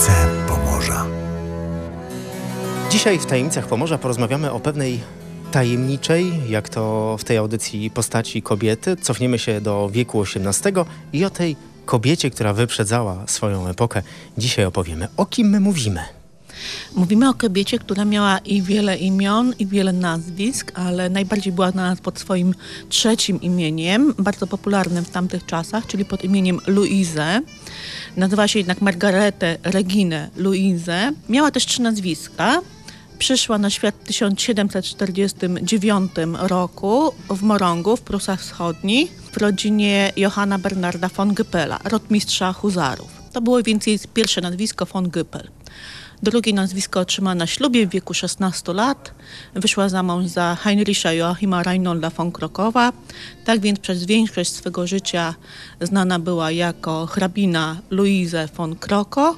Tajemnice Pomorza. Dzisiaj w Tajemnicach Pomorza porozmawiamy o pewnej tajemniczej, jak to w tej audycji, postaci kobiety. Cofniemy się do wieku XVIII i o tej kobiecie, która wyprzedzała swoją epokę. Dzisiaj opowiemy. O kim my mówimy? Mówimy o kobiecie, która miała i wiele imion, i wiele nazwisk, ale najbardziej była znana pod swoim trzecim imieniem, bardzo popularnym w tamtych czasach, czyli pod imieniem Louise. Nazywała się jednak Margaretę Reginę Louise. Miała też 3 nazwiska. Przyszła na świat w 1749 roku w Morągu, w Prusach Wschodnich, w rodzinie Johanna Bernarda von Güppela, rotmistrza huzarów. To było więc jej pierwsze nazwisko von Güppel. Drugie nazwisko otrzymała na ślubie w wieku 16 lat. Wyszła za mąż za Heinricha Joachima Reinolda von Krokowa. Tak więc przez większość swego życia znana była jako hrabina Louise von Krokow.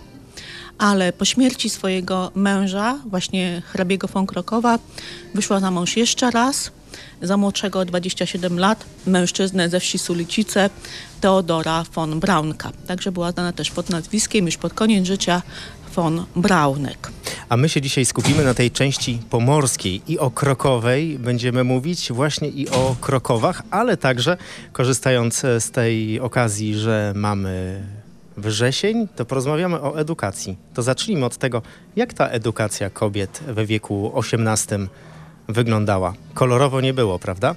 Ale po śmierci swojego męża, właśnie hrabiego von Krokowa, wyszła za mąż jeszcze raz, za młodszego o 27 lat, mężczyznę ze wsi Sulicice, Teodora von Braunka. Także była znana też pod nazwiskiem już pod koniec życia von Braunek. A my się dzisiaj skupimy na tej części pomorskiej i o Krokowej będziemy mówić właśnie i o Krokowach, ale także korzystając z tej okazji, że mamy wrzesień, to porozmawiamy o edukacji. To zacznijmy od tego, jak ta edukacja kobiet we wieku XVIII wyglądała. Kolorowo nie było, prawda?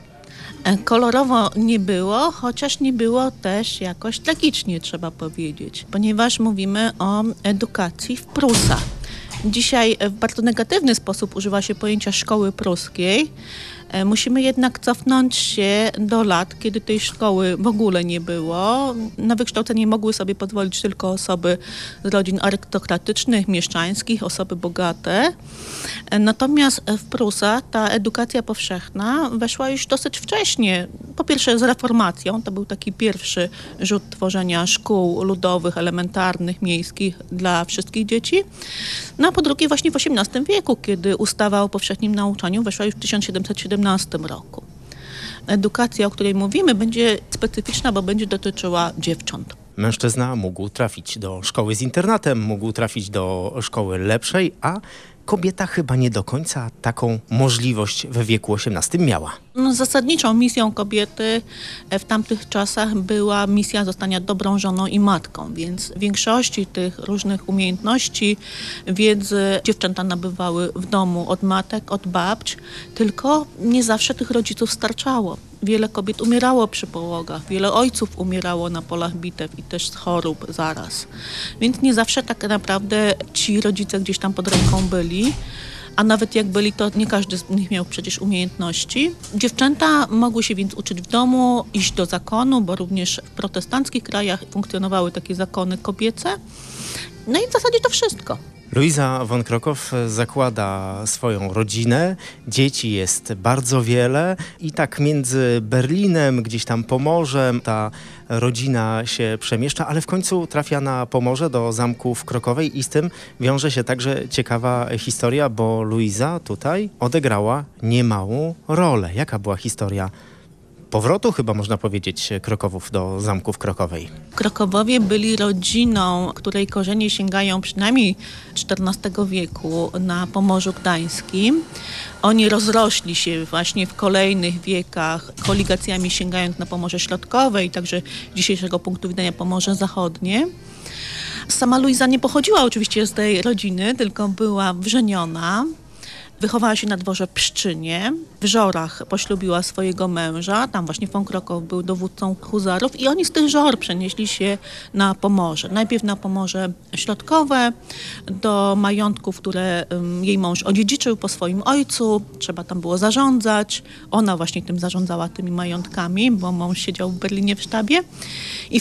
Kolorowo nie było, chociaż nie było też jakoś tragicznie, trzeba powiedzieć, ponieważ mówimy o edukacji w Prusach. Dzisiaj w bardzo negatywny sposób używa się pojęcia szkoły pruskiej. Musimy jednak cofnąć się do lat, kiedy tej szkoły w ogóle nie było. Na wykształcenie mogły sobie pozwolić tylko osoby z rodzin arystokratycznych, mieszczańskich, osoby bogate. Natomiast w Prusach ta edukacja powszechna weszła już dosyć wcześnie. Po pierwsze z reformacją, to był taki pierwszy rzut tworzenia szkół ludowych, elementarnych, miejskich dla wszystkich dzieci. No a po drugie właśnie w XVIII wieku, kiedy ustawa o powszechnym nauczaniu weszła już w 1717 roku. Edukacja, o której mówimy, będzie specyficzna, bo będzie dotyczyła dziewcząt. Mężczyzna mógł trafić do szkoły z internatem, mógł trafić do szkoły lepszej, a kobieta chyba nie do końca taką możliwość we wieku XVIII miała. Zasadniczą misją kobiety w tamtych czasach była misja zostania dobrą żoną i matką, więc w większości tych różnych umiejętności, wiedzy dziewczęta nabywały w domu od matek, od babć, tylko nie zawsze tych rodziców starczało. Wiele kobiet umierało przy połogach, wiele ojców umierało na polach bitew i też z chorób zaraz. Więc nie zawsze tak naprawdę ci rodzice gdzieś tam pod ręką byli, a nawet jak byli, to nie każdy z nich miał przecież umiejętności. Dziewczęta mogły się więc uczyć w domu, iść do zakonu, bo również w protestanckich krajach funkcjonowały takie zakony kobiece. No i w zasadzie to wszystko. Louisa von Krokow zakłada swoją rodzinę, dzieci jest bardzo wiele i tak między Berlinem, gdzieś tam Pomorzem ta rodzina się przemieszcza, ale w końcu trafia na Pomorze do zamku w Krokowej i z tym wiąże się także ciekawa historia, bo Louisa tutaj odegrała niemałą rolę. Jaka była historia powrotu, chyba można powiedzieć, Krokowów do zamku w Krokowej? Krokowowie byli rodziną, której korzenie sięgają przynajmniej XIV wieku na Pomorzu Gdańskim. Oni rozrośli się właśnie w kolejnych wiekach koligacjami sięgając na Pomorze Środkowe i także z dzisiejszego punktu widzenia Pomorze Zachodnie. Sama Louisa nie pochodziła oczywiście z tej rodziny, tylko była wrzeniona. Wychowała się na dworze Pszczynie, w Żorach poślubiła swojego męża, tam właśnie von Krokow był dowódcą huzarów i oni z tych Żor przenieśli się na Pomorze. Najpierw na Pomorze Środkowe, do majątków, które jej mąż odziedziczył po swoim ojcu, trzeba tam było zarządzać. Ona właśnie tym zarządzała, tymi majątkami, bo mąż siedział w Berlinie w sztabie. I w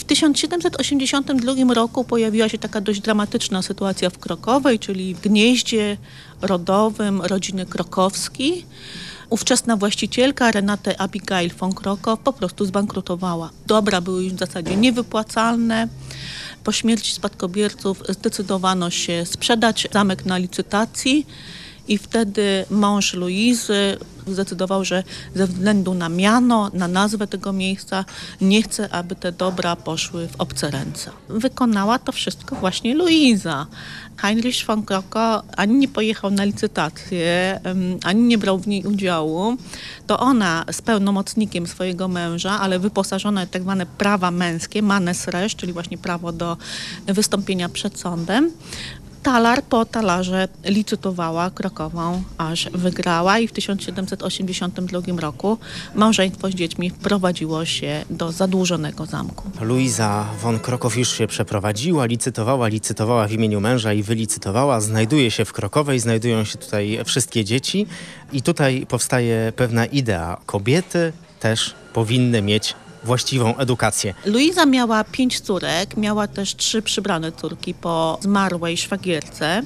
1782 roku pojawiła się taka dość dramatyczna sytuacja w Krokowej, czyli w gnieździe rodowym rodziny Krokowskiej. Ówczesna właścicielka Renate Abigail von Krokow po prostu zbankrutowała. Dobra były już w zasadzie niewypłacalne. Po śmierci spadkobierców zdecydowano się sprzedać zamek na licytacji i wtedy mąż Luizy zdecydował, że ze względu na miano, na nazwę tego miejsca nie chce, aby te dobra poszły w obce ręce. Wykonała to wszystko właśnie Luiza. Heinrich von Kroko ani nie pojechał na licytację, ani nie brał w niej udziału. To ona z pełnomocnikiem swojego męża, ale wyposażona w tak zwane prawa męskie, Mannesrecht, czyli właśnie prawo do wystąpienia przed sądem, talar po talarze licytowała Krokową, aż wygrała i w 1782 roku małżeństwo z dziećmi wprowadziło się do zadłużonego zamku. Luiza von Krokow już się przeprowadziła, licytowała w imieniu męża i wylicytowała. Znajduje się w Krokowej, znajdują się tutaj wszystkie dzieci i tutaj powstaje pewna idea. Kobiety też powinny mieć właściwą edukację. Luiza miała 5 córek, miała też 3 przybrane córki po zmarłej szwagierce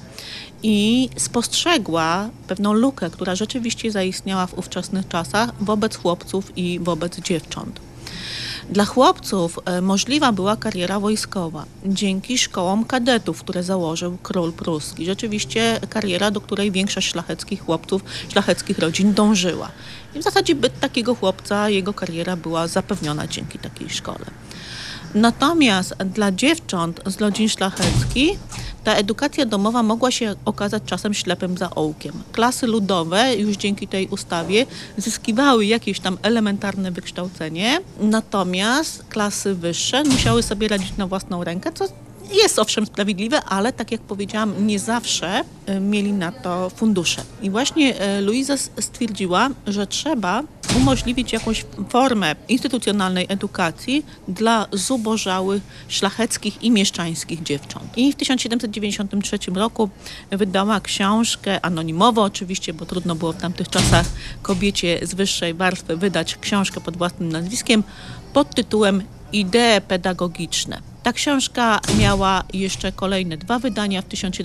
i spostrzegła pewną lukę, która rzeczywiście zaistniała w ówczesnych czasach wobec chłopców i wobec dziewcząt. Dla chłopców możliwa była kariera wojskowa dzięki szkołom kadetów, które założył król pruski. Rzeczywiście kariera, do której większość szlacheckich chłopców, szlacheckich rodzin dążyła. I w zasadzie byt takiego chłopca, jego kariera była zapewniona dzięki takiej szkole. Natomiast dla dziewcząt z rodzin szlacheckich ta edukacja domowa mogła się okazać czasem ślepym zaułkiem. Klasy ludowe już dzięki tej ustawie zyskiwały jakieś tam elementarne wykształcenie, natomiast klasy wyższe musiały sobie radzić na własną rękę, co jest owszem sprawiedliwe, ale tak jak powiedziałam, nie zawsze mieli na to fundusze. I właśnie Luiza stwierdziła, że trzeba umożliwić jakąś formę instytucjonalnej edukacji dla zubożałych, szlacheckich i mieszczańskich dziewcząt. I w 1793 roku wydała książkę, anonimowo oczywiście, bo trudno było w tamtych czasach kobiecie z wyższej warstwy wydać książkę pod własnym nazwiskiem, pod tytułem Idee pedagogiczne. Ta książka miała jeszcze kolejne 2 wydania w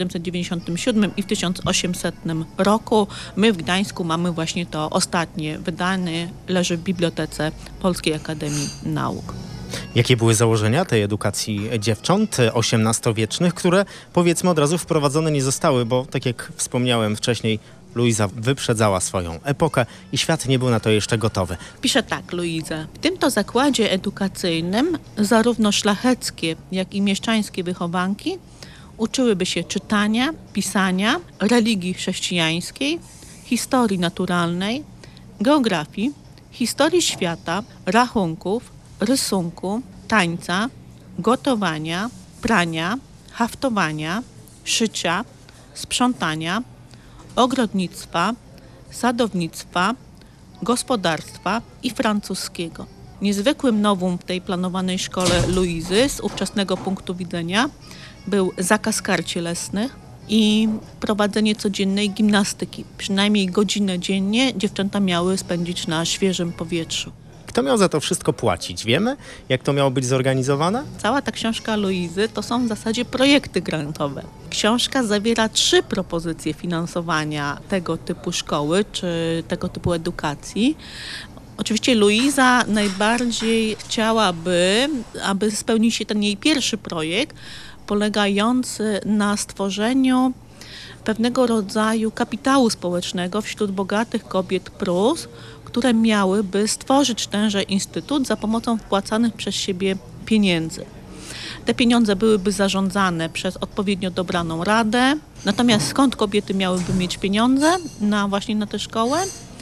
1797 i w 1800 roku. My w Gdańsku mamy właśnie to ostatnie wydane, leży w Bibliotece Polskiej Akademii Nauk. Jakie były założenia tej edukacji dziewcząt XVIII-wiecznych, które powiedzmy od razu wprowadzone nie zostały, bo tak jak wspomniałem wcześniej, Luiza wyprzedzała swoją epokę i świat nie był na to jeszcze gotowy. Pisze tak Luiza. W tym to zakładzie edukacyjnym zarówno szlacheckie, jak i mieszczańskie wychowanki uczyłyby się czytania, pisania, religii chrześcijańskiej, historii naturalnej, geografii, historii świata, rachunków, rysunku, tańca, gotowania, prania, haftowania, szycia, sprzątania, ogrodnictwa, sadownictwa, gospodarstwa i francuskiego. Niezwykłym novum w tej planowanej szkole Luizy z ówczesnego punktu widzenia był zakaz kar cielesnych i prowadzenie codziennej gimnastyki. Przynajmniej godzinę dziennie dziewczęta miały spędzić na świeżym powietrzu. Kto miał za to wszystko płacić? Wiemy, jak to miało być zorganizowane? Cała ta książka Luizy to są w zasadzie projekty grantowe. Książka zawiera 3 propozycje finansowania tego typu szkoły czy tego typu edukacji. Oczywiście Luiza najbardziej chciałaby, aby spełnił się ten jej pierwszy projekt, polegający na stworzeniu pewnego rodzaju kapitału społecznego wśród bogatych kobiet Prus, które miałyby stworzyć tenże instytut za pomocą wpłacanych przez siebie pieniędzy. Te pieniądze byłyby zarządzane przez odpowiednio dobraną radę. Natomiast skąd kobiety miałyby mieć pieniądze właśnie na tę szkołę?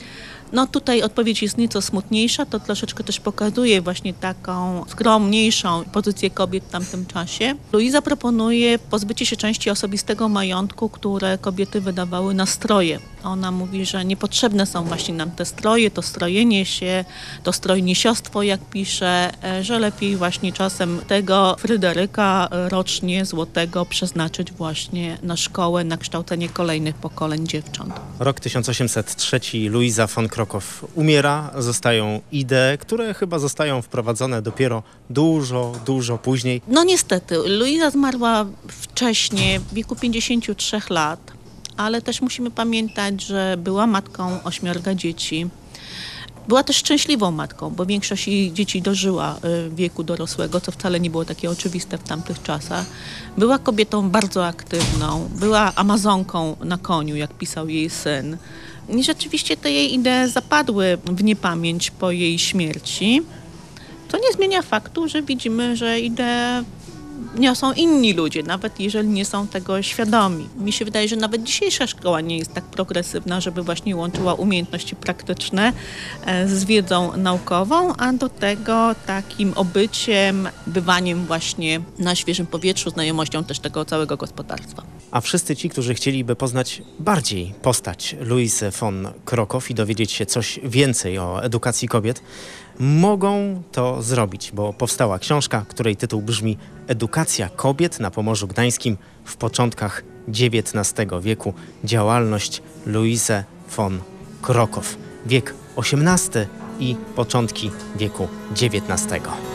No tutaj odpowiedź jest nieco smutniejsza, to troszeczkę też pokazuje właśnie taką skromniejszą pozycję kobiet w tamtym czasie. Luiza proponuje pozbycie się części osobistego majątku, które kobiety wydawały na stroje. Ona mówi, że niepotrzebne są właśnie nam te stroje, to strojenie się, to strojniesiostwo, jak pisze, że lepiej właśnie czasem tego Fryderyka rocznie złotego przeznaczyć właśnie na szkołę, na kształcenie kolejnych pokoleń dziewcząt. Rok 1803, Luiza von Krokow umiera, zostają idee, które chyba zostają wprowadzone dopiero dużo później. No niestety, Luiza zmarła wcześnie, w wieku 53 lat, ale też musimy pamiętać, że była matką 8 dzieci. Była też szczęśliwą matką, bo większość jej dzieci dożyła wieku dorosłego, co wcale nie było takie oczywiste w tamtych czasach. Była kobietą bardzo aktywną, była amazonką na koniu, jak pisał jej syn. I rzeczywiście te jej idee zapadły w niepamięć po jej śmierci. To nie zmienia faktu, że widzimy, że idee niosą inni ludzie, nawet jeżeli nie są tego świadomi. Mi się wydaje, że nawet dzisiejsza szkoła nie jest tak progresywna, żeby właśnie łączyła umiejętności praktyczne z wiedzą naukową, a do tego takim obyciem, bywaniem właśnie na świeżym powietrzu, znajomością też tego całego gospodarstwa. A wszyscy ci, którzy chcieliby poznać bardziej postać Louisy von Krokow i dowiedzieć się coś więcej o edukacji kobiet, mogą to zrobić, bo powstała książka, której tytuł brzmi Edukacja kobiet na Pomorzu Gdańskim w początkach XIX wieku. Działalność Louisy von Krokow. Wiek XVIII i początki wieku XIX.